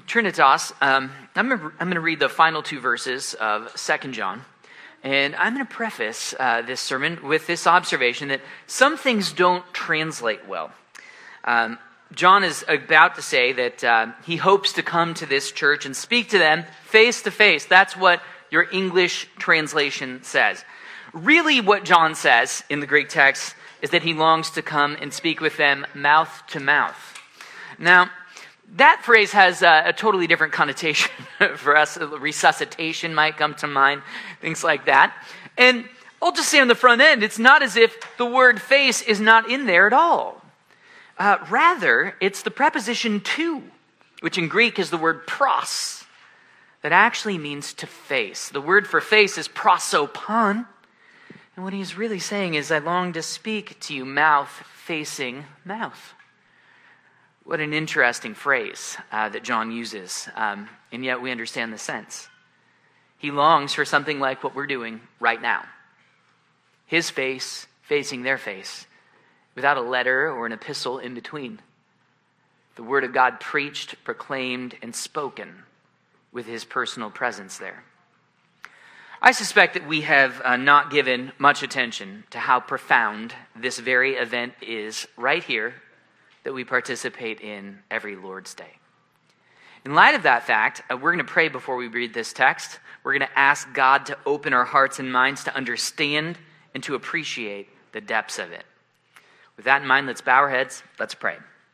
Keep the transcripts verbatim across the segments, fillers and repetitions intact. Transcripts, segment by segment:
Trinitas, um, I'm going to I'm going to read the final two verses of Second John, and I'm going to preface uh, this sermon with this observation that some things don't translate well. Um, John is about to say that uh, he hopes to come to this church and speak to them face to face. That's what your English translation says. Really, what John says in the Greek text is that he longs to come and speak with them mouth to mouth. Now, that phrase has a, a totally different connotation for us. Resuscitation might come to mind, things like that. And I'll just say on the front end, it's not as if the word face is not in there at all. Uh, rather, it's the preposition to, which in Greek is the word pros, that actually means to face. The word for face is prosopon. And what he's really saying is, I long to speak to you mouth facing mouth. What an interesting phrase uh, that John uses, um, and yet we understand the sense. He longs for something like what we're doing right now. His face facing their face, without a letter or an epistle in between. The word of God preached, proclaimed, and spoken with his personal presence there. I suspect that we have uh, not given much attention to how profound this very event is right here that we participate in every Lord's Day. In light of that fact, uh, we're going to pray before we read this text. We're going to ask God to open our hearts and minds to understand and to appreciate the depths of it. With that in mind, let's bow our heads. Let's pray.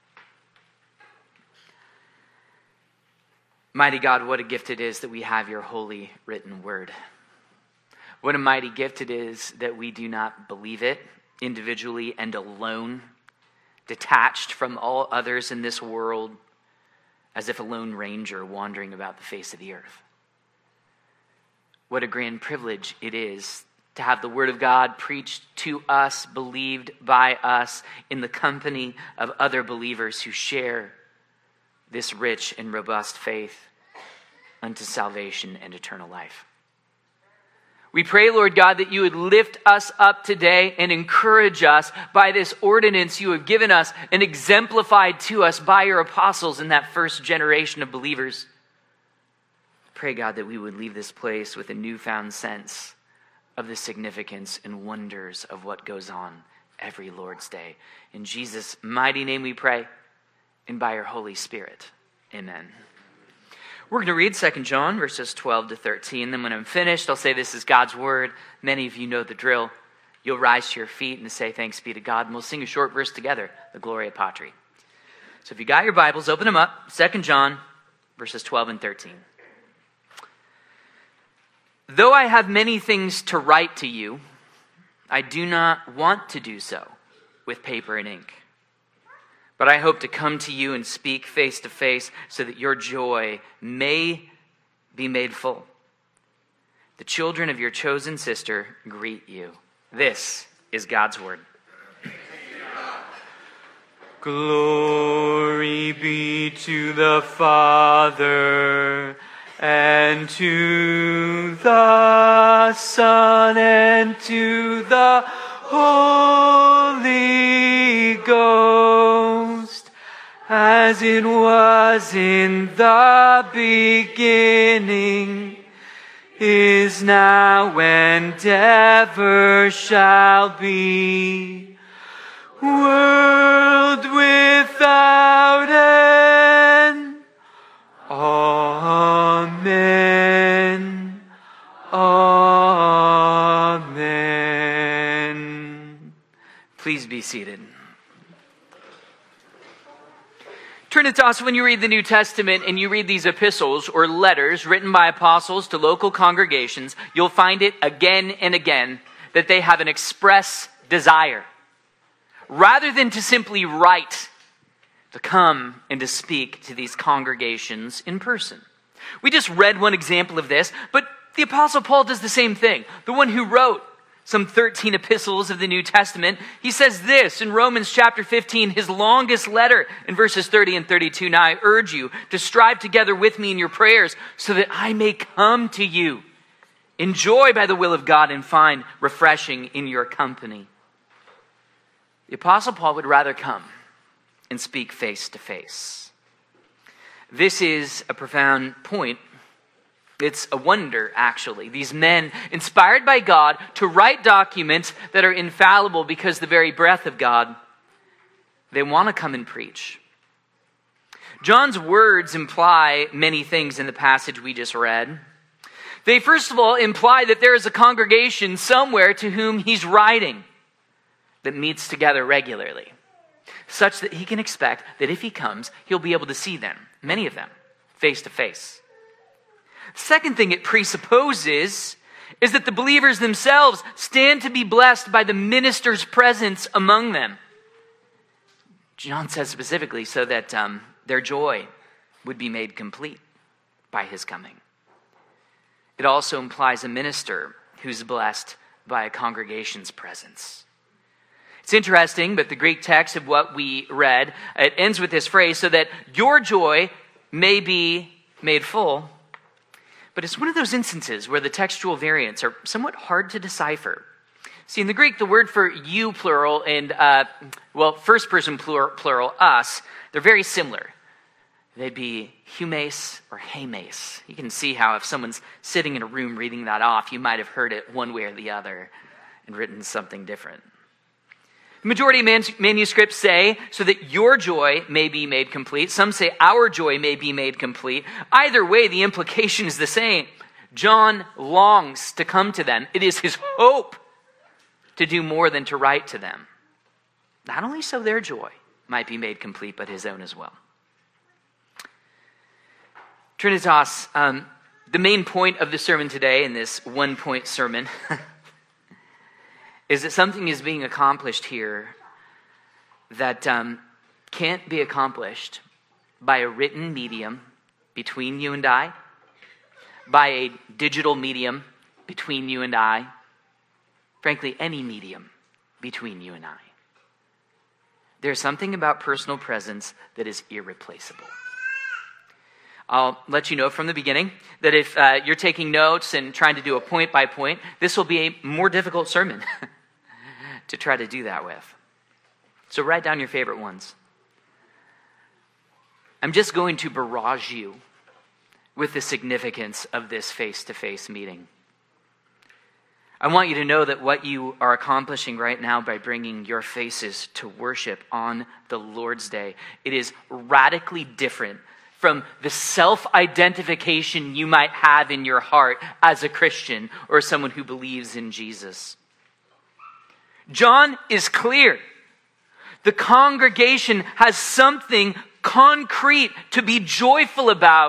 Mighty God, what a gift it is that we have your holy written word. What a mighty gift it is that we do not believe it individually and alone, detached from all others in this world, as if a lone ranger wandering about the face of the earth. What a grand privilege it is to have the word of God preached to us, believed by us, in the company of other believers who share this rich and robust faith unto salvation and eternal life. We pray, Lord God, that you would lift us up today and encourage us by this ordinance you have given us and exemplified to us by your apostles in that first generation of believers. Pray, God, that we would leave this place with a newfound sense of the significance and wonders of what goes on every Lord's Day. In Jesus' mighty name we pray, and by your Holy Spirit. Amen. We're going to read Second John verses twelve to thirteen. Then when I'm finished, I'll say this is God's word. Many of you know the drill. You'll rise to your feet and say thanks be to God. And we'll sing a short verse together, the Gloria Patri. So if you got your Bibles, open them up. Second John verses twelve and thirteen. Though I have many things to write to you, I do not want to do so with paper and ink. But I hope to come to you and speak face to face so that your joy may be made full. The children of your chosen sister greet you. This is God's word. Glory be to the Father, and to the Son, and to the Holy Ghost, as it was in the beginning, is now, and ever shall be, world without end. Amen. Amen. Please be seated. Trinitas, when you read the New Testament and you read these epistles or letters written by apostles to local congregations, you'll find it again and again that they have an express desire. Rather than to simply write, to come and to speak to these congregations in person. We just read one example of this, but the Apostle Paul does the same thing. The one who wrote some thirteen epistles of the New Testament, he says this in Romans chapter fifteen, his longest letter in verses thirty and thirty-two. Now I urge you to strive together with me in your prayers so that I may come to you, enjoy by the will of God, and find refreshing in your company. The Apostle Paul would rather come and speak face to face. This is a profound point. It's a wonder, actually. These men, inspired by God to write documents that are infallible because the very breath of God, they want to come and preach. John's words imply many things in the passage we just read. They first of all imply that there is a congregation somewhere to whom he's writing that meets together regularly, such that he can expect that if he comes, he'll be able to see them, many of them, face to face. Second thing it presupposes is that the believers themselves stand to be blessed by the minister's presence among them. John says specifically so that um, their joy would be made complete by his coming. It also implies a minister who's blessed by a congregation's presence. It's interesting, but the Greek text of what we read, it ends with this phrase, so that your joy may be made full. But it's one of those instances where the textual variants are somewhat hard to decipher. See, in the Greek, the word for you, plural, and, uh, well, first person plural, plural, us, they're very similar. They'd be humes or hemes. You can see how if someone's sitting in a room reading that off, you might have heard it one way or the other and written something different. The majority of man- manuscripts say, so that your joy may be made complete. Some say our joy may be made complete. Either way, the implication is the same. John longs to come to them. It is his hope to do more than to write to them. Not only so their joy might be made complete, but his own as well. Trinitas, um, the main point of the sermon today, in this one-point sermon, is that something is being accomplished here that um, can't be accomplished by a written medium between you and I, by a digital medium between you and I, frankly, any medium between you and I. There's something about personal presence that is irreplaceable. I'll let you know from the beginning that if uh, you're taking notes and trying to do a point by point, this will be a more difficult sermon to try to do that with. So write down your favorite ones. I'm just going to barrage you with the significance of this face-to-face meeting. I want you to know that what you are accomplishing right now by bringing your faces to worship on the Lord's Day, it is radically different from the self-identification you might have in your heart as a Christian or someone who believes in Jesus. John is clear. The congregation has something concrete to be joyful about.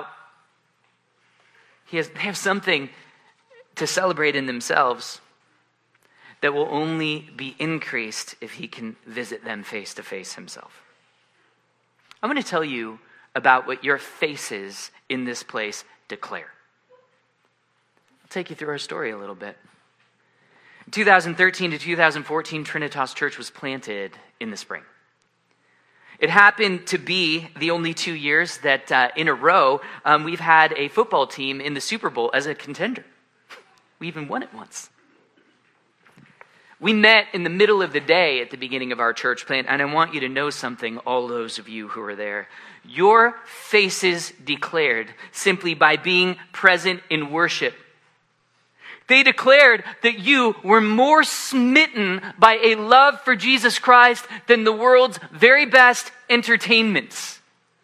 He has, they have something to celebrate in themselves that will only be increased if he can visit them face to face himself. I'm going to tell you about what your faces in this place declare. I'll take you through our story a little bit. In two thousand thirteen to two thousand fourteen, Trinitas Church was planted in the spring. It happened to be the only two years that uh, in a row um, we've had a football team in the Super Bowl as a contender. We even won it once. We met in the middle of the day at the beginning of our church plant, and I want you to know something, all those of you who are there. Your faces declared simply by being present in worship. They declared that you were more smitten by a love for Jesus Christ than the world's very best entertainments.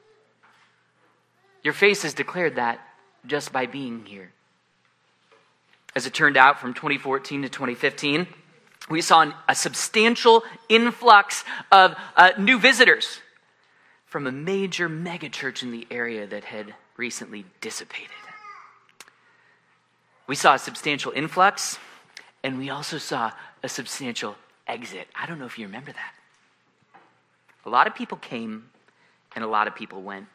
Your faces declared that just by being here. As it turned out, from twenty fourteen to twenty fifteen, we saw a substantial influx of uh, new visitors from a major megachurch in the area that had recently dissipated. We saw a substantial influx, and we also saw a substantial exit. I don't know if you remember that. A lot of people came, and a lot of people went.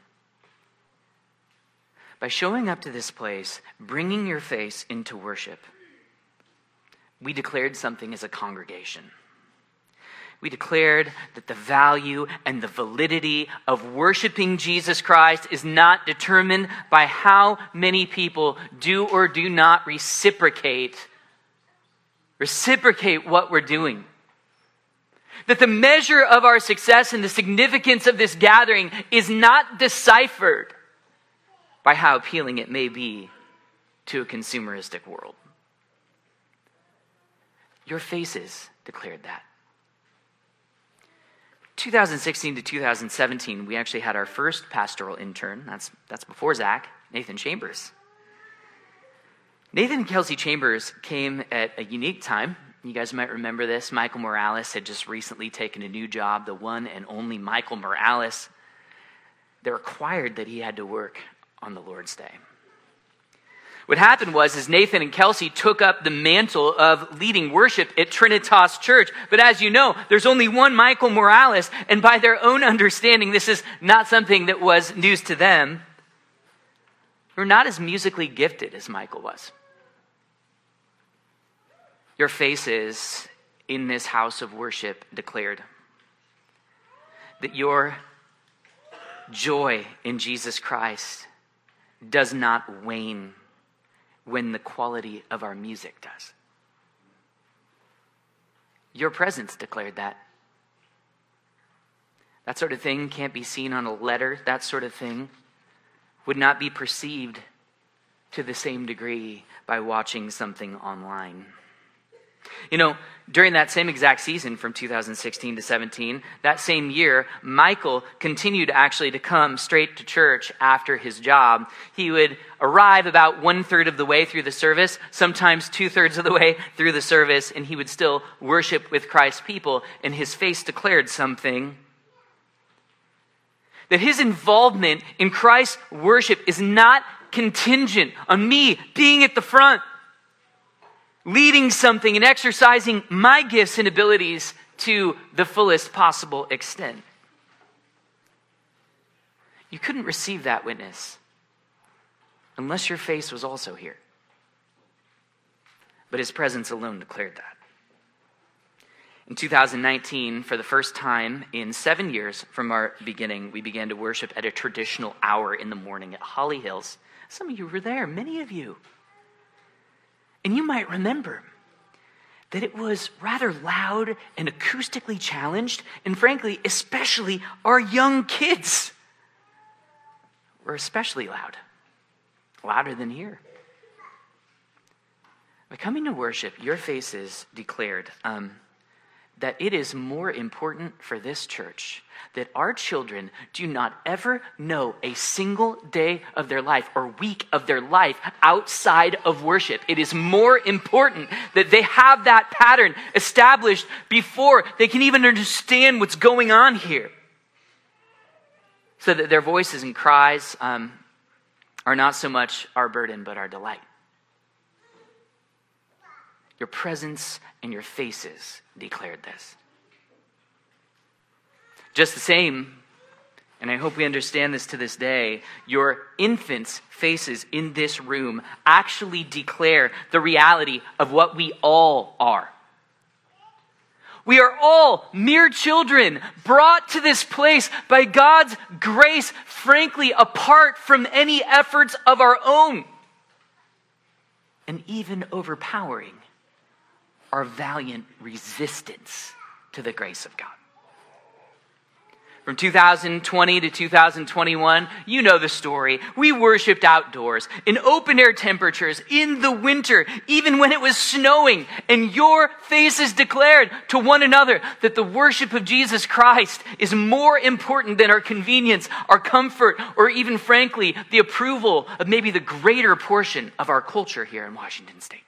By showing up to this place, bringing your face into worship, we declared something as a congregation. We declared that the value and the validity of worshiping Jesus Christ is not determined by how many people do or do not reciprocate, reciprocate what we're doing. That the measure of our success and the significance of this gathering is not deciphered by how appealing it may be to a consumeristic world. Your faces declared that. two thousand sixteen to two thousand seventeen, we actually had our first pastoral intern. That's, that's before Zach, Nathan Chambers. Nathan and Kelsey Chambers came at a unique time. You guys might remember this. Michael Morales had just recently taken a new job, the one and only Michael Morales. They required that he had to work on the Lord's Day. What happened was is Nathan and Kelsey took up the mantle of leading worship at Trinitas Church. But as you know, there's only one Michael Morales, and by their own understanding, this is not something that was news to them. They're not as musically gifted as Michael was. Your faces in this house of worship declared that your joy in Jesus Christ does not wane when the quality of our music does. Your presence declared that. That sort of thing can't be seen on a letter. That sort of thing would not be perceived to the same degree by watching something online. You know, during that same exact season from two thousand sixteen to seventeen, that same year, Michael continued actually to come straight to church after his job. He would arrive about one-third of the way through the service, sometimes two-thirds of the way through the service, and he would still worship with Christ's people, and his face declared something. That his involvement in Christ's worship is not contingent on me being at the front, leading something and exercising my gifts and abilities to the fullest possible extent. You couldn't receive that witness unless your face was also here. But his presence alone declared that. In two thousand nineteen, for the first time in seven years from our beginning, we began to worship at a traditional hour in the morning at Holly Hills. Some of you were there, many of you. And you might remember that it was rather loud and acoustically challenged, and frankly, especially our young kids were especially loud, louder than here. By coming to worship, your faces declared um, that it is more important for this church that our children do not ever know a single day of their life or week of their life outside of worship. It is more important that they have that pattern established before they can even understand what's going on here. So that their voices and cries um, are not so much our burden, but our delight. Your presence and your faces declared this. Just the same, and I hope we understand this to this day, your infants' faces in this room actually declare the reality of what we all are. We are all mere children brought to this place by God's grace, frankly, apart from any efforts of our own, and even overpowering our valiant resistance to the grace of God. From two thousand twenty to two thousand twenty-one, you know the story. We worshiped outdoors, in open-air temperatures, in the winter, even when it was snowing, and your faces declared to one another that the worship of Jesus Christ is more important than our convenience, our comfort, or even, frankly, the approval of maybe the greater portion of our culture here in Washington State.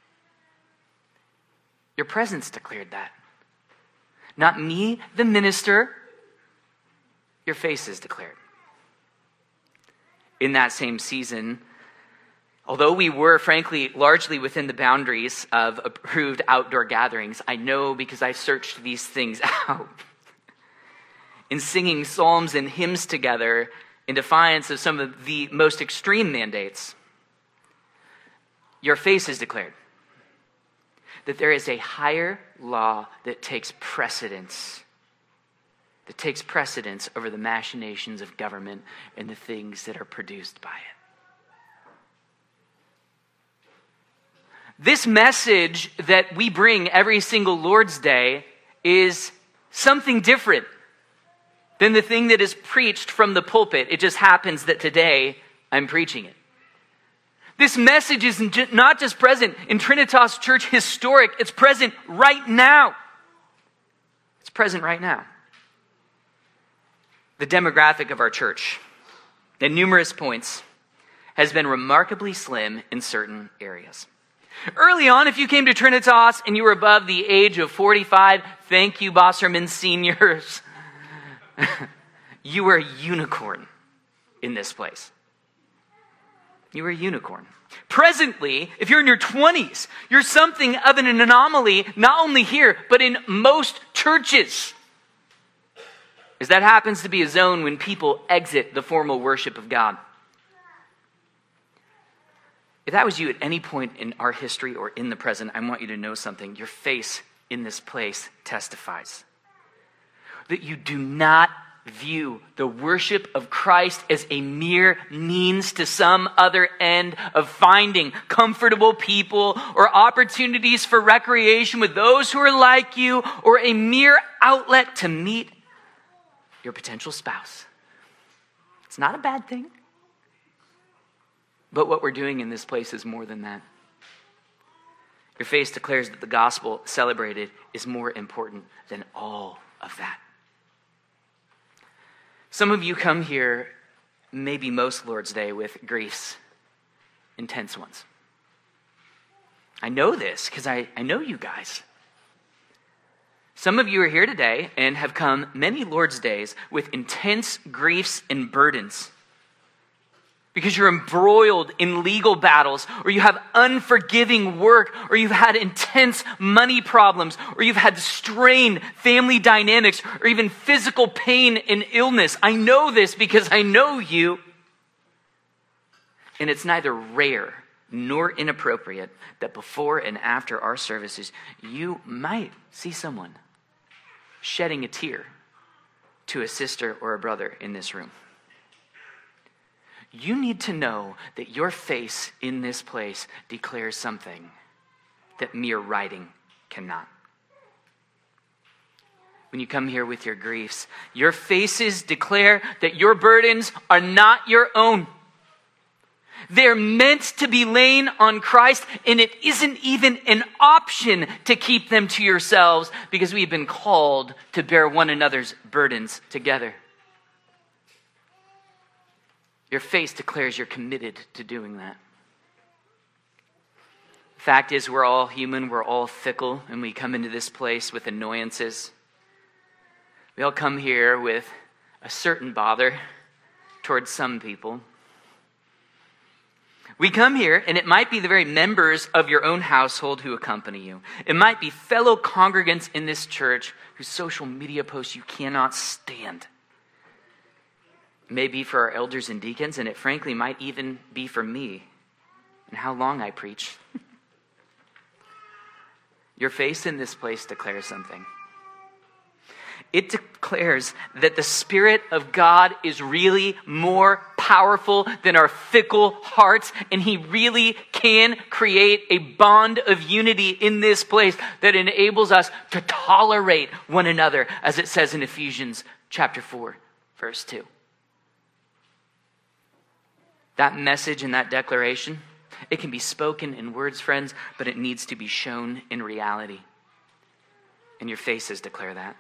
Your presence declared that. Not me, the minister. Your faces declared. In that same season, although we were, frankly, largely within the boundaries of approved outdoor gatherings, I know because I searched these things out. In singing psalms and hymns together in defiance of some of the most extreme mandates, your faces declared that there is a higher law that takes precedence that takes precedence over the machinations of government and the things that are produced by it. This message that we bring every single Lord's Day is something different than the thing that is preached from the pulpit. It just happens that today I'm preaching it. This message is not just present in Trinitas Church Historic, it's present right now. It's present right now. The demographic of our church, at numerous points, has been remarkably slim in certain areas. Early on, if you came to Trinitas and you were above the age of forty-five, thank you, Bosserman seniors. You were a unicorn in this place. You were a unicorn. Presently, if you're in your twenties, you're something of an anomaly, not only here, but in most churches. As that happens to be a zone when people exit the formal worship of God. If that was you at any point in our history or in the present, I want you to know something. Your face in this place testifies that you do not view the worship of Christ as a mere means to some other end of finding comfortable people or opportunities for recreation with those who are like you, or a mere outlet to meet your potential spouse. It's not a bad thing. But what we're doing in this place is more than that. Your face declares that the gospel celebrated is more important than all of that. Some of you come here, maybe most Lord's Day, with griefs, intense ones. I know this because I, I know you guys. Some of you are here today and have come many Lord's Days with intense griefs and burdens because you're embroiled in legal battles, or you have unforgiving work, or you've had intense money problems, or you've had strained family dynamics, or even physical pain and illness. I know this because I know you. And it's neither rare nor inappropriate that before and after our services, you might see someone shedding a tear to a sister or a brother in this room. You need to know that your face in this place declares something that mere writing cannot. When you come here with your griefs, your faces declare that your burdens are not your own. They're meant to be laid on Christ, and it isn't even an option to keep them to yourselves, because we've been called to bear one another's burdens together. Your face declares you're committed to doing that. Fact is, we're all human, we're all fickle, and we come into this place with annoyances. We all come here with a certain bother towards some people. We come here, and it might be the very members of your own household who accompany you. It might be fellow congregants in this church whose social media posts you cannot stand. It may be for our elders and deacons, and it frankly might even be for me and how long I preach. Your face in this place declares something. It declares that the Spirit of God is really more powerful than our fickle hearts, and He really can create a bond of unity in this place that enables us to tolerate one another, as it says in Ephesians chapter four, verse two. That message and that declaration, it can be spoken in words, friends, but it needs to be shown in reality. And your faces declare that.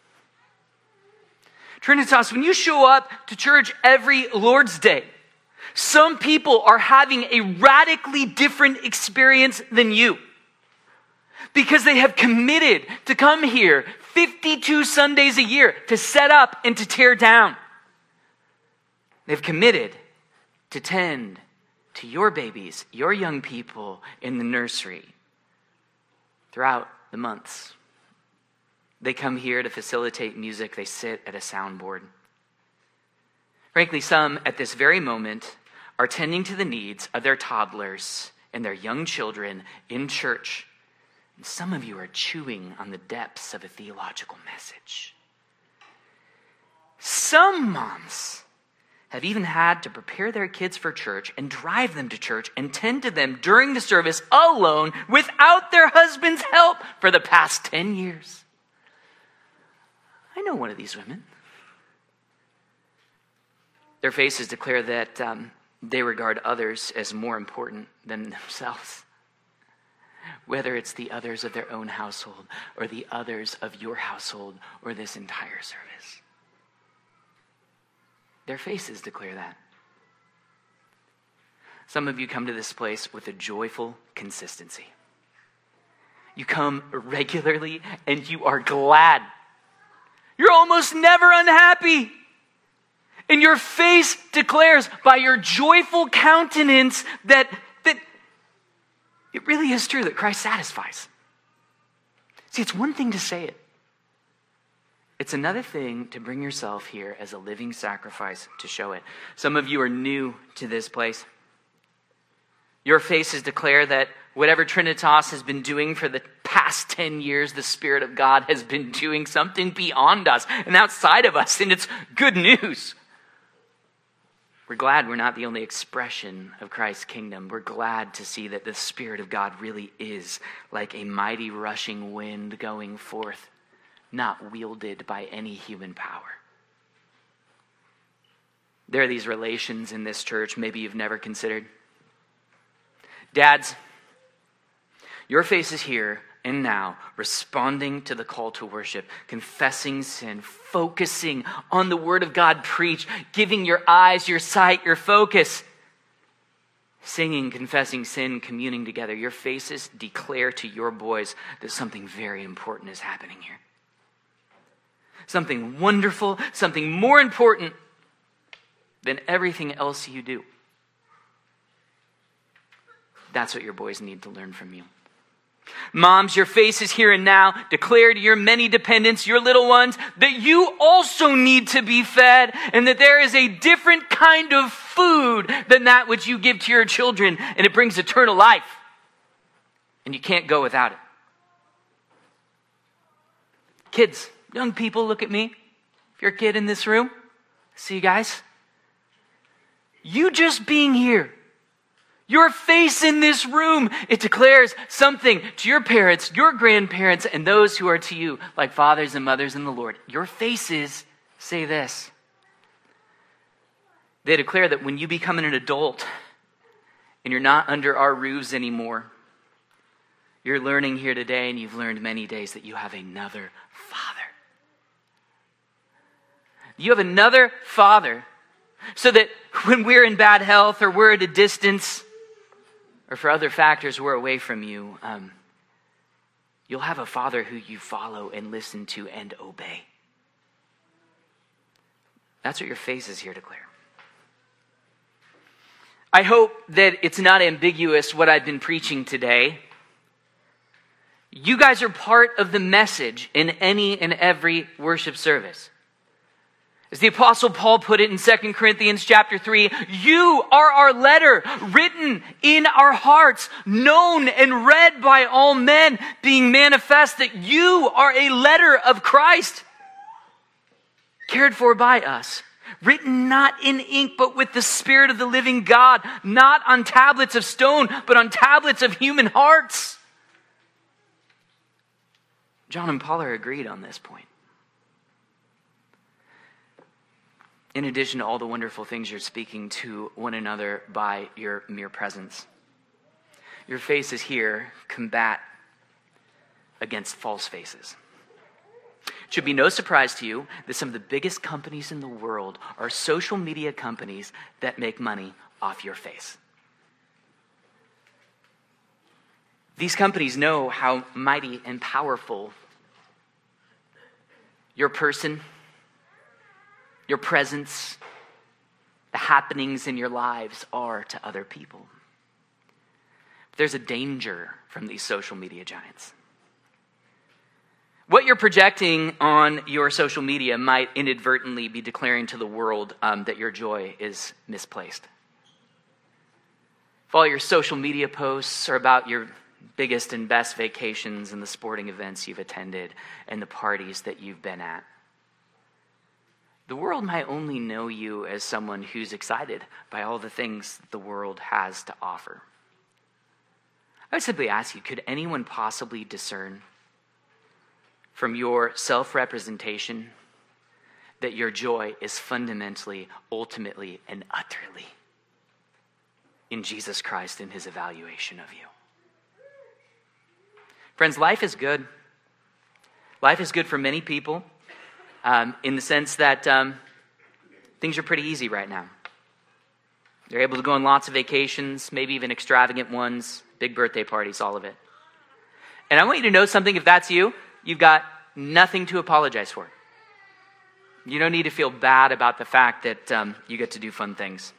Trinitas, when you show up to church every Lord's Day, some people are having a radically different experience than you, because they have committed to come here fifty-two Sundays a year to set up and to tear down. They've committed to tend to your babies, your young people in the nursery throughout the months. They come here to facilitate music. They sit at a soundboard. Frankly, some at this very moment are tending to the needs of their toddlers and their young children in church. And some of you are chewing on the depths of a theological message. Some moms have even had to prepare their kids for church and drive them to church and tend to them during the service alone without their husband's help for the past ten years. I know one of these women. Their faces declare that um, They regard others as more important than themselves. Whether it's the others of their own household or the others of your household or this entire service. Their faces declare that. Some of you come to this place with a joyful consistency. You come regularly and you are glad. You're almost never unhappy. And your face declares by your joyful countenance that, that it really is true that Christ satisfies. See, it's one thing to say it. It's another thing to bring yourself here as a living sacrifice to show it. Some of you are new to this place. Your faces declare that whatever Trinitas has been doing for the past ten years, the Spirit of God has been doing something beyond us and outside of us, and it's good news. We're glad we're not the only expression of Christ's kingdom. We're glad to see that the Spirit of God really is like a mighty rushing wind going forth, not wielded by any human power. There are these relations in this church maybe you've never considered. Dads, your face is here and now, responding to the call to worship, confessing sin, focusing on the word of God preached, giving your eyes, your sight, your focus, singing, confessing sin, communing together. Your faces declare to your boys that something very important is happening here. Something wonderful, something more important than everything else you do. That's what your boys need to learn from you. Moms, your face is here and now. Declare to your many dependents, your little ones, that you also need to be fed and that there is a different kind of food than that which you give to your children, and it brings eternal life. And you can't go without it. Kids, young people, look at me. If you're a kid in this room, see you guys. You just being here, your face in this room, it declares something to your parents, your grandparents, and those who are to you, like fathers and mothers in the Lord. Your faces say this. They declare that when you become an adult and you're not under our roofs anymore, you're learning here today, and you've learned many days, that you have another Father. You have another Father, so that when we're in bad health or we're at a distance, or for other factors we're away from you, um, you'll have a Father who you follow and listen to and obey. That's what your face is here to declare. I hope that it's not ambiguous what I've been preaching today. You guys are part of the message in any and every worship service. As the Apostle Paul put it in Second Corinthians chapter three, you are our letter, written in our hearts, known and read by all men, being manifest that you are a letter of Christ, cared for by us, written not in ink, but with the Spirit of the living God, not on tablets of stone, but on tablets of human hearts. John and Paul are agreed on this point. In addition to all the wonderful things you're speaking to one another by your mere presence, your faces here combat against false faces. It should be no surprise to you that some of the biggest companies in the world are social media companies that make money off your face. These companies know how mighty and powerful your person, your presence, the happenings in your lives are to other people. There's a danger from these social media giants. What you're projecting on your social media might inadvertently be declaring to the world um, that your joy is misplaced. If all your social media posts are about your biggest and best vacations and the sporting events you've attended and the parties that you've been at, the world might only know you as someone who's excited by all the things the world has to offer. I would simply ask you, could anyone possibly discern from your self-representation that your joy is fundamentally, ultimately, and utterly in Jesus Christ in his evaluation of you. Friends, life is good. Life is good for many people um, in the sense that um, things are pretty easy right now. They're able to go on lots of vacations, maybe even extravagant ones, big birthday parties, all of it. And I want you to know something. If that's you, you've got nothing to apologize for. You don't need to feel bad about the fact that um, you get to do fun things.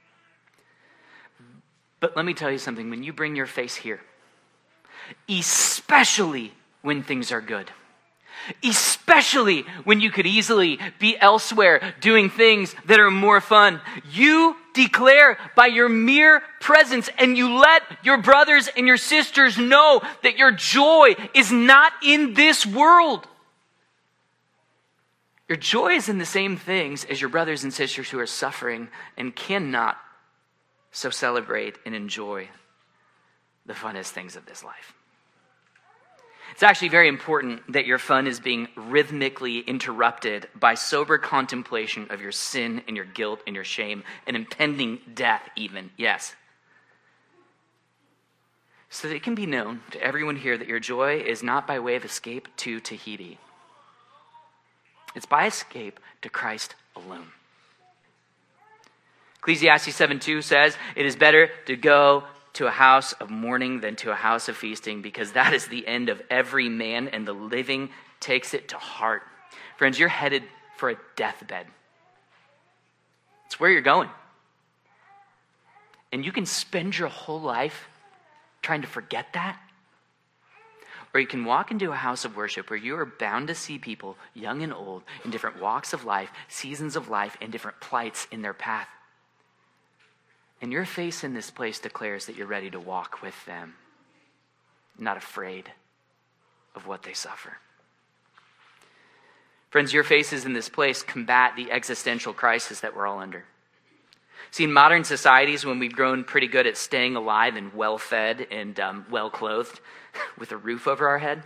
But let me tell you something. When you bring your face here, especially when things are good, especially when you could easily be elsewhere doing things that are more fun, you declare by your mere presence and you let your brothers and your sisters know that your joy is not in this world. Your joy is in the same things as your brothers and sisters who are suffering and cannot so celebrate and enjoy the funnest things of this life. It's actually very important that your fun is being rhythmically interrupted by sober contemplation of your sin and your guilt and your shame and impending death even, yes. So that it can be known to everyone here that your joy is not by way of escape to Tahiti. It's by escape to Christ alone. Ecclesiastes seven two says, "It is better to go to a house of mourning than to a house of feasting, because that is the end of every man, and the living takes it to heart." Friends, you're headed for a deathbed. It's where you're going. And you can spend your whole life trying to forget that. Or you can walk into a house of worship where you are bound to see people, young and old, in different walks of life, seasons of life, and different plights in their path. And your face in this place declares that you're ready to walk with them, not afraid of what they suffer. Friends, your faces in this place combat the existential crisis that we're all under. See, in modern societies, when we've grown pretty good at staying alive and well-fed and um, well-clothed with a roof over our head,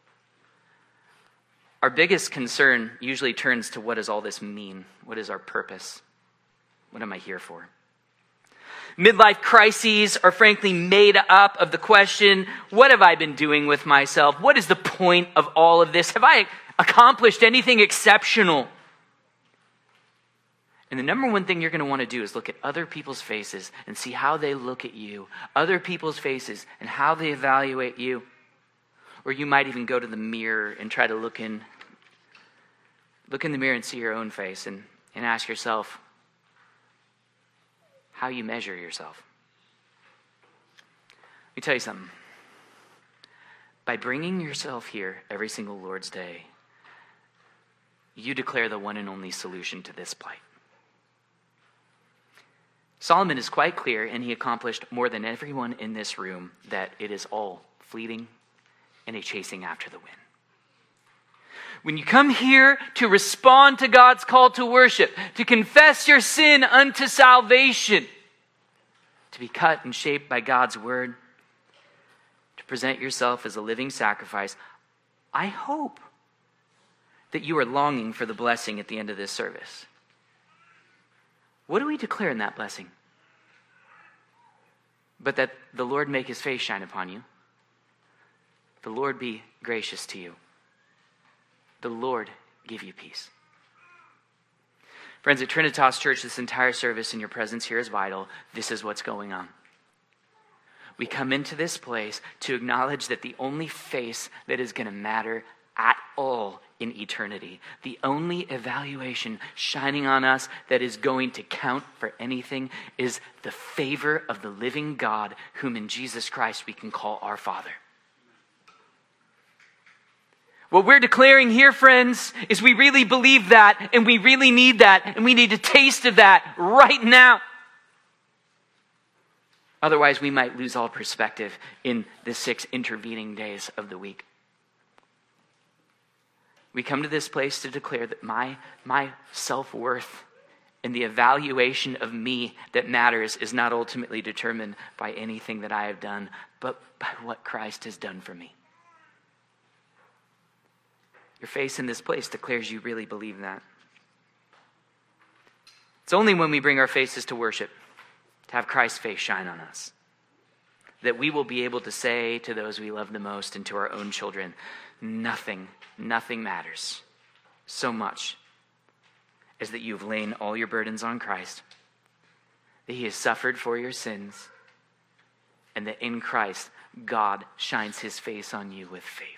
our biggest concern usually turns to, what does all this mean? What is our purpose? What am I here for? Midlife crises are frankly made up of the question, what have I been doing with myself? What is the point of all of this? Have I accomplished anything exceptional? And the number one thing you're going to want to do is look at other people's faces and see how they look at you. Other people's faces and how they evaluate you. Or you might even go to the mirror and try to look in, look in the mirror and see your own face and, and ask yourself, how you measure yourself. Let me tell you something. By bringing yourself here every single Lord's Day, you declare the one and only solution to this plight. Solomon is quite clear, and he accomplished more than everyone in this room, that it is all fleeting and a chasing after the wind. When you come here to respond to God's call to worship, to confess your sin unto salvation, to be cut and shaped by God's word, to present yourself as a living sacrifice, I hope that you are longing for the blessing at the end of this service. What do we declare in that blessing? But that the Lord make his face shine upon you. The Lord be gracious to you. The Lord give you peace. Friends, at Trinitas Church, this entire service and your presence here is vital. This is what's going on. We come into this place to acknowledge that the only face that is going to matter at all in eternity, the only evaluation shining on us that is going to count for anything, is the favor of the living God, whom in Jesus Christ we can call our Father. What we're declaring here, friends, is we really believe that, and we really need that, and we need a taste of that right now. Otherwise, we might lose all perspective in the six intervening days of the week. We come to this place to declare that my, my self-worth and the evaluation of me that matters is not ultimately determined by anything that I have done, but by what Christ has done for me. Your face in this place declares you really believe that. It's only when we bring our faces to worship, to have Christ's face shine on us. That we will be able to say to those we love the most and to our own children, nothing, nothing matters so much as that you've laid all your burdens on Christ, that he has suffered for your sins, and that in Christ, God shines his face on you with favor.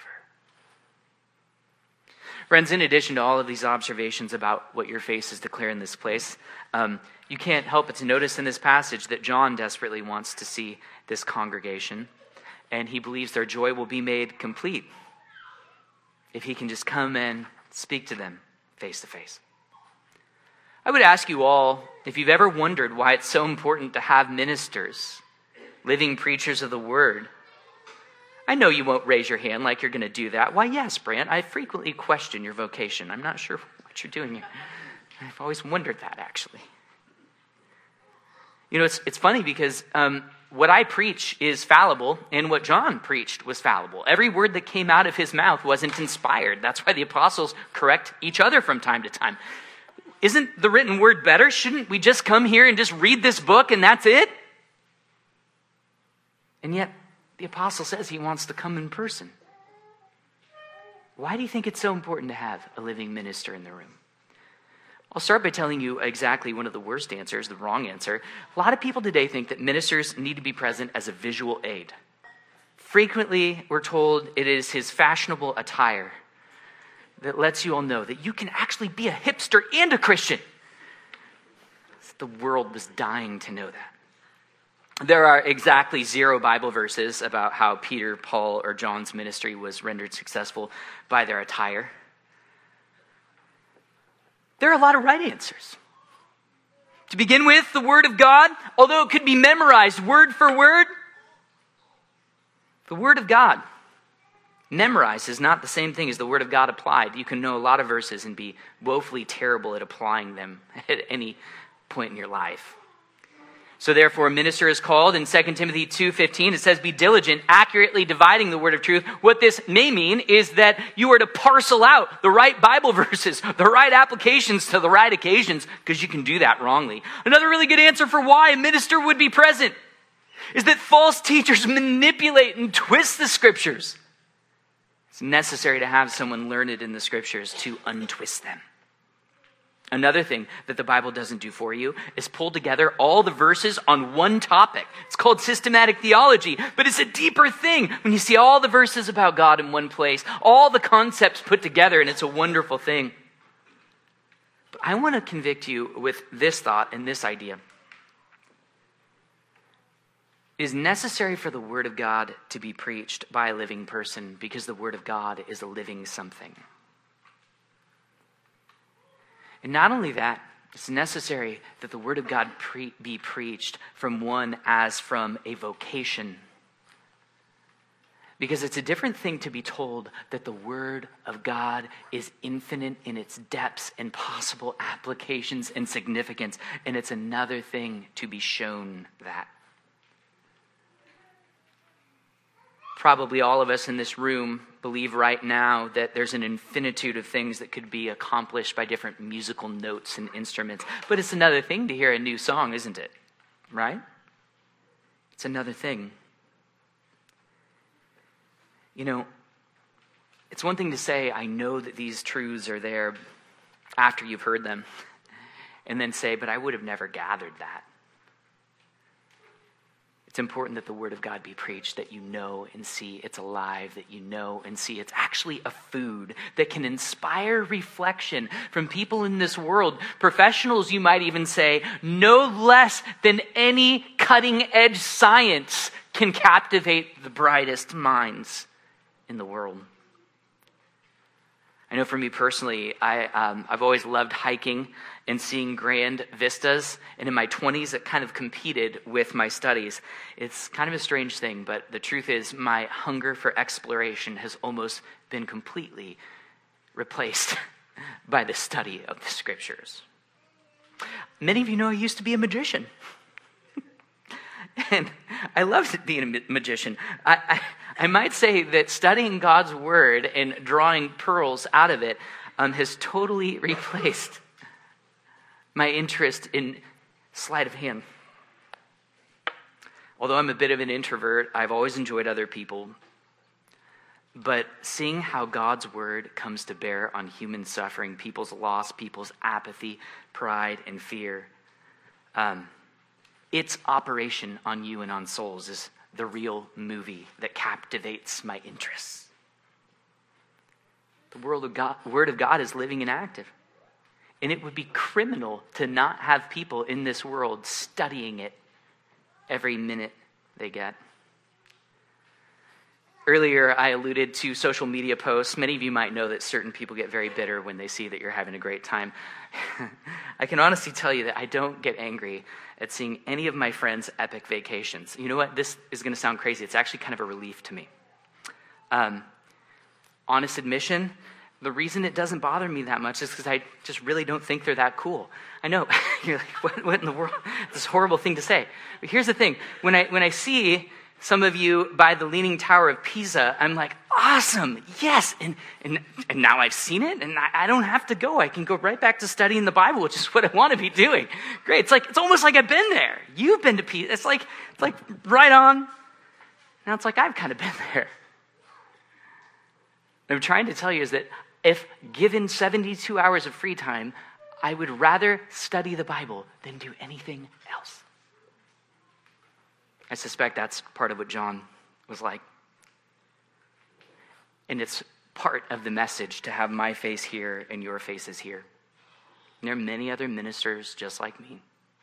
Friends, in addition to all of these observations about what your face is declaring in this place, um, you can't help but to notice in this passage that John desperately wants to see this congregation, and he believes their joy will be made complete if he can just come and speak to them face to face. I would ask you all if you've ever wondered why it's so important to have ministers, living preachers of the word. I know you won't raise your hand like you're going to do that. Why, yes, Brant, I frequently question your vocation. I'm not sure what you're doing here. I've always wondered that, actually. You know, it's it's funny because um, what I preach is fallible, and what John preached was fallible. Every word that came out of his mouth wasn't inspired. That's why the apostles correct each other from time to time. Isn't the written word better? Shouldn't we just come here and just read this book and that's it? And yet, the apostle says he wants to come in person. Why do you think it's so important to have a living minister in the room? I'll start by telling you exactly one of the worst answers, the wrong answer. A lot of people today think that ministers need to be present as a visual aid. Frequently, we're told it is his fashionable attire that lets you all know that you can actually be a hipster and a Christian. The world was dying to know that. There are exactly zero Bible verses about how Peter, Paul, or John's ministry was rendered successful by their attire. There are a lot of right answers. To begin with, the Word of God, although it could be memorized word for word, the Word of God memorized is not the same thing as the Word of God applied. You can know a lot of verses and be woefully terrible at applying them at any point in your life. So therefore, a minister is called in Second Timothy two fifteen. It says, be diligent, accurately dividing the word of truth. What this may mean is that you are to parcel out the right Bible verses, the right applications to the right occasions, because you can do that wrongly. Another really good answer for why a minister would be present is that false teachers manipulate and twist the scriptures. It's necessary to have someone learned in the scriptures to untwist them. Another thing that the Bible doesn't do for you is pull together all the verses on one topic. It's called systematic theology, but it's a deeper thing when you see all the verses about God in one place, all the concepts put together, and it's a wonderful thing. But I want to convict you with this thought and this idea. It is necessary for the Word of God to be preached by a living person because the Word of God is a living something. And not only that, it's necessary that the Word of God pre- be preached from one as from a vocation. Because it's a different thing to be told that the Word of God is infinite in its depths and possible applications and significance. And it's another thing to be shown that. Probably all of us in this room believe right now that there's an infinitude of things that could be accomplished by different musical notes and instruments. But it's another thing to hear a new song, isn't it? Right? It's another thing. You know, it's one thing to say, I know that these truths are there after you've heard them, and then say, but I would have never gathered that. It's important that the Word of God be preached, that you know and see it's alive, that you know and see it's actually a food that can inspire reflection from people in this world. Professionals, you might even say, no less than any cutting-edge science can captivate the brightest minds in the world. I know for me personally, I, um, I've always loved hiking and seeing grand vistas. And in my twenties, it kind of competed with my studies. It's kind of a strange thing, but the truth is my hunger for exploration has almost been completely replaced by the study of the scriptures. Many of you know I used to be a magician. And I loved being a magician. I, I, I might say that studying God's word and drawing pearls out of it um, has totally replaced my interest in sleight of hand. Although I'm a bit of an introvert, I've always enjoyed other people. But seeing how God's word comes to bear on human suffering, people's loss, people's apathy, pride, and fear, um, its operation on you and on souls is the real movie that captivates my interests. The word of God, word of God is living and active. And it would be criminal to not have people in this world studying it every minute they get. Earlier, I alluded to social media posts. Many of you might know that certain people get very bitter when they see that you're having a great time. I can honestly tell you that I don't get angry at seeing any of my friends' epic vacations. You know what? This is going to sound crazy. It's actually kind of a relief to me. Um, honest admission, the reason it doesn't bother me that much is because I just really don't think they're that cool. I know, you're like, what, what in the world? This horrible thing to say. But here's the thing. When I when I see some of you by the Leaning Tower of Pisa, I'm like, awesome, yes. And and, and now I've seen it, and I, I don't have to go. I can go right back to studying the Bible, which is what I want to be doing. Great. It's like it's almost like I've been there. You've been to Pisa. It's like it's like right on. Now it's like I've kind of been there. What I'm trying to tell you is that if given seventy-two hours of free time, I would rather study the Bible than do anything else. I suspect that's part of what John was like. And it's part of the message to have my face here and your faces here. And there are many other ministers just like me.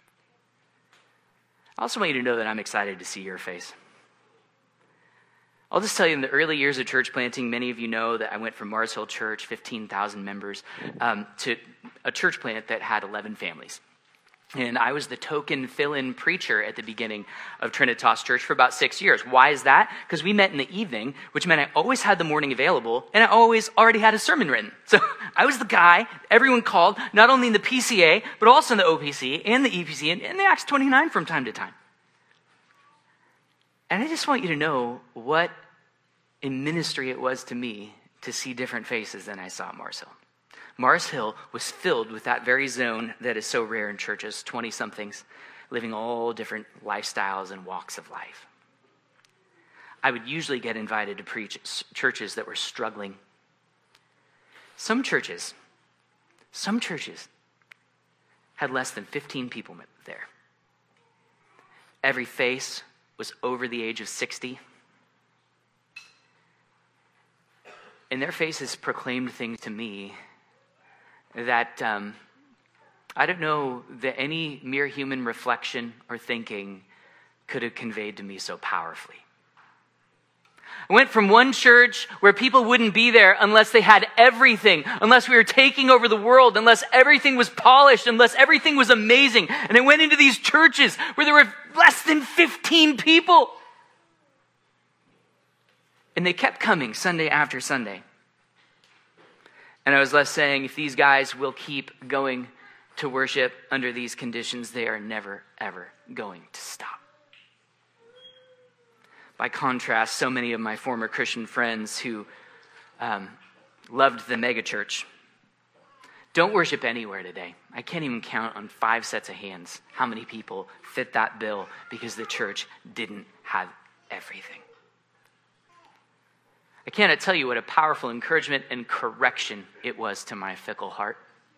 I also want you to know that I'm excited to see your face. I'll just tell you, in the early years of church planting, many of you know that I went from Mars Hill Church, fifteen thousand members, um, to a church plant that had eleven families. And I was the token fill-in preacher at the beginning of Trinitas Church for about six years. Why is that? Because we met in the evening, which meant I always had the morning available, and I always already had a sermon written. So I was the guy everyone called, not only in the P C A, but also in the O P C and the E P C and, and the Acts twenty-nine from time to time. And I just want you to know what in ministry it was to me to see different faces than I saw at Mars Hill. Mars Hill was filled with that very zone that is so rare in churches, twenty-somethings, living all different lifestyles and walks of life. I would usually get invited to preach at churches that were struggling. Some churches, some churches had less than fifteen people there. Every face was over the age of sixty. And their faces proclaimed things to me that um, I don't know that any mere human reflection or thinking could have conveyed to me so powerfully. I went from one church where people wouldn't be there unless they had everything, unless we were taking over the world, unless everything was polished, unless everything was amazing. And I went into these churches where there were less than fifteen people. And they kept coming Sunday after Sunday. And I was left saying, if these guys will keep going to worship under these conditions, they are never, ever going to stop. By contrast, so many of my former Christian friends who um, loved the megachurch don't worship anywhere today. I can't even count on five sets of hands how many people fit that bill because the church didn't have everything. I cannot tell you what a powerful encouragement and correction it was to my fickle heart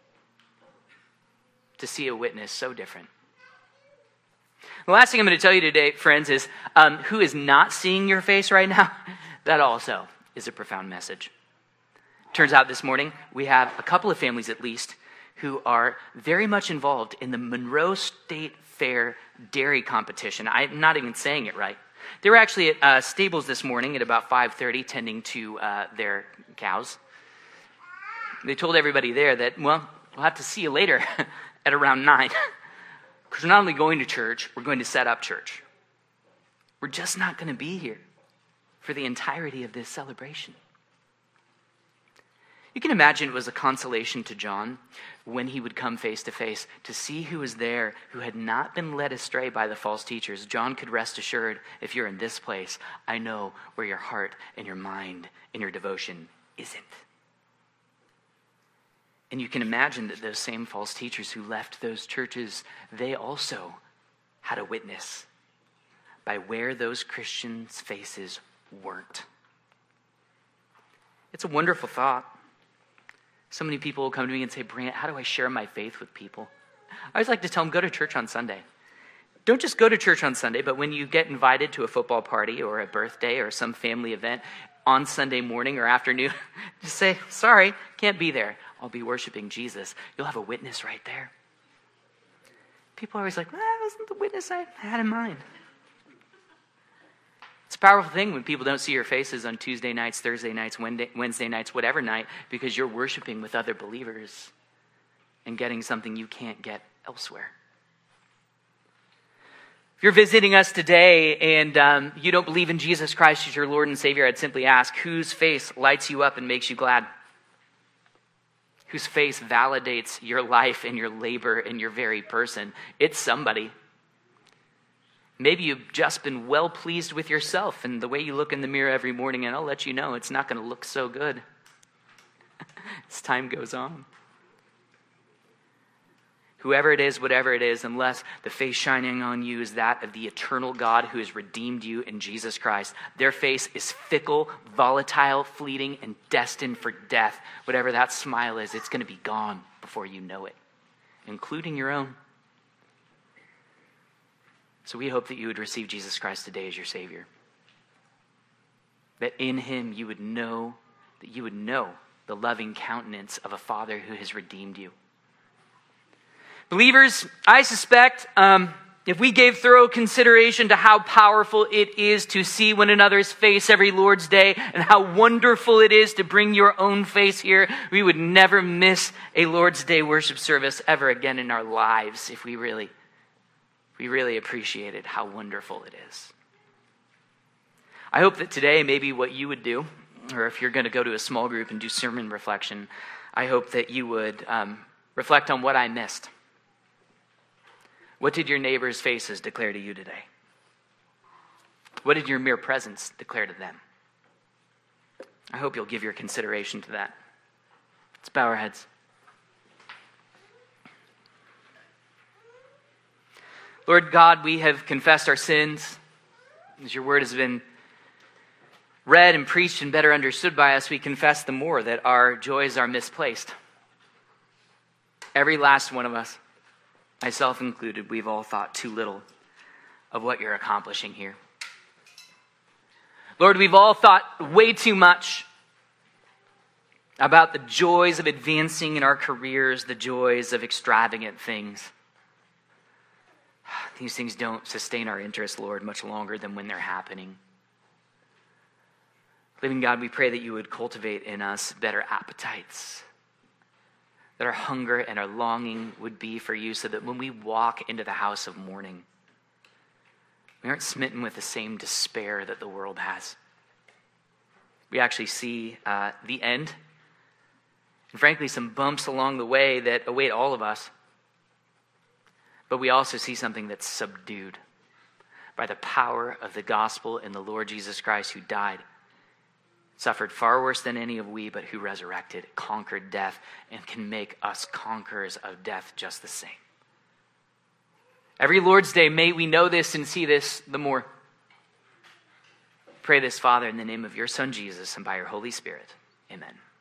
to see a witness so different. The last thing I'm going to tell you today, friends, is um, who is not seeing your face right now? That also is a profound message. Turns out this morning we have a couple of families at least who are very much involved in the Monroe State Fair dairy competition. I'm not even saying it right. They were actually at uh, stables this morning at about five thirty tending to uh, their cows. They told everybody there that, well, we'll have to see you later at around nine. Because we're not only going to church, we're going to set up church. We're just not going to be here for the entirety of this celebration. You can imagine it was a consolation to John when he would come face to face to see who was there who had not been led astray by the false teachers. John could rest assured, if you're in this place, I know where your heart and your mind and your devotion isn't. And you can imagine that those same false teachers who left those churches, they also had a witness. by where those Christians' faces weren't. It's a wonderful thought. So many people will come to me and say, Brant, how do I share my faith with people? I always like to tell them, go to church on Sunday. Don't just go to church on Sunday, but when you get invited to a football party or a birthday or some family event on Sunday morning or afternoon, just say, sorry, can't be there. I'll be worshiping Jesus. You'll have a witness right there. People are always like, well, that wasn't the witness I had in mind. It's a powerful thing when people don't see your faces on Tuesday nights, Thursday nights, Wednesday nights, whatever night, because you're worshiping with other believers and getting something you can't get elsewhere. If you're visiting us today and um, you don't believe in Jesus Christ as your Lord and Savior, I'd simply ask, whose face lights you up and makes you glad? Whose face validates your life and your labor and your very person? It's somebody. Maybe you've just been well pleased with yourself and the way you look in the mirror every morning, and I'll let you know it's not going to look so good as time goes on. Whoever it is, whatever it is, unless the face shining on you is that of the eternal God who has redeemed you in Jesus Christ, their face is fickle, volatile, fleeting, and destined for death. Whatever that smile is, it's going to be gone before you know it, including your own. So we hope that you would receive Jesus Christ today as your Savior. That in him you would know, that you would know the loving countenance of a Father who has redeemed you. Believers, I suspect um, if we gave thorough consideration to how powerful it is to see one another's face every Lord's Day and how wonderful it is to bring your own face here, we would never miss a Lord's Day worship service ever again in our lives if we really We really appreciated how wonderful it is. I hope that today maybe what you would do, or if you're going to go to a small group and do sermon reflection, I hope that you would um, reflect on what I missed. What did your neighbors' faces declare to you today? What did your mere presence declare to them? I hope you'll give your consideration to that. Let's bow our heads. Lord God, we have confessed our sins. As your word has been read and preached and better understood by us, we confess the more that our joys are misplaced. Every last one of us, myself included, we've all thought too little of what you're accomplishing here. Lord, we've all thought way too much about the joys of advancing in our careers, the joys of extravagant things. These things don't sustain our interest, Lord, much longer than when they're happening. Living God, we pray that you would cultivate in us better appetites, that our hunger and our longing would be for you, so that when we walk into the house of mourning, we aren't smitten with the same despair that the world has. We actually see uh, the end, and frankly, some bumps along the way that await all of us. But we also see something that's subdued by the power of the gospel in the Lord Jesus Christ, who died, suffered far worse than any of we, but who resurrected, conquered death, and can make us conquerors of death just the same. Every Lord's Day, may we know this and see this the more. Pray this, Father, in the name of your Son, Jesus, and by your Holy Spirit. Amen.